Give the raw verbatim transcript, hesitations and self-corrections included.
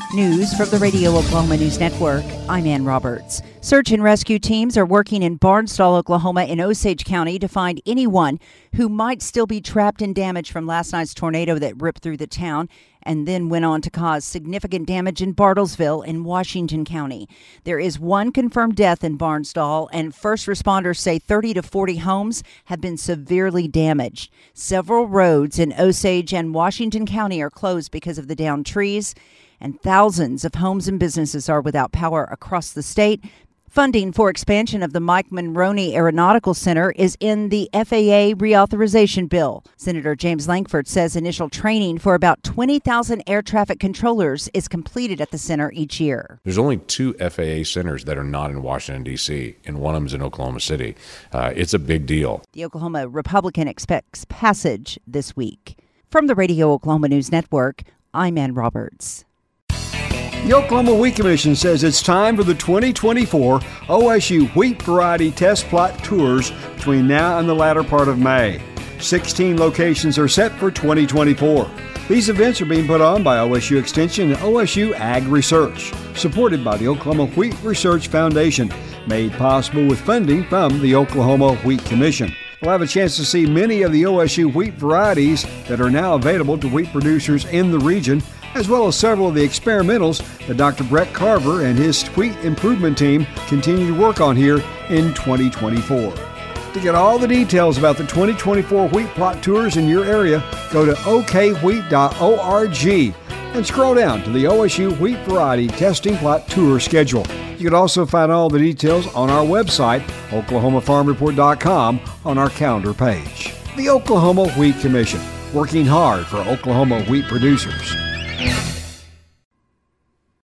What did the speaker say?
News from the Radio Oklahoma News Network. I'm Ann Roberts. Search and rescue teams are working in Barnsdall, Oklahoma in Osage County to find anyone who might still be trapped in damage from last night's tornado that ripped through the town and then went on to cause significant damage in Bartlesville in Washington County. There is one confirmed death in Barnsdall, and first responders say thirty to forty homes have been severely damaged. Several roads in Osage and Washington County are closed because of the downed trees, and thousands of homes and businesses are without power across the state. Funding for expansion of the Mike Monroney Aeronautical Center is in the F A A reauthorization bill. Senator James Lankford says initial training for about twenty thousand air traffic controllers is completed at the center each year. There's only two F A A centers that are not in Washington, D C, and one of them is in Oklahoma City. Uh, it's a big deal. The Oklahoma Republican expects passage this week. From the Radio Oklahoma News Network, I'm Ann Roberts. The Oklahoma Wheat Commission says it's time for the twenty twenty-four O S U Wheat Variety Test Plot Tours between now and the latter part of May. sixteen locations are set for twenty twenty-four. These events are being put on by O S U Extension and O S U Ag Research, supported by the Oklahoma Wheat Research Foundation, made possible with funding from the Oklahoma Wheat Commission. We'll have a chance to see many of the O S U wheat varieties that are now available to wheat producers in the region, as well as several of the experimentals that Doctor Brett Carver and his wheat improvement team continue to work on here in twenty twenty-four. To get all the details about the twenty twenty-four wheat plot tours in your area, go to o k wheat dot org and scroll down to the O S U Wheat Variety Testing Plot Tour schedule. You can also find all the details on our website, oklahoma farm report dot com, on our calendar page. The Oklahoma Wheat Commission, working hard for Oklahoma wheat producers.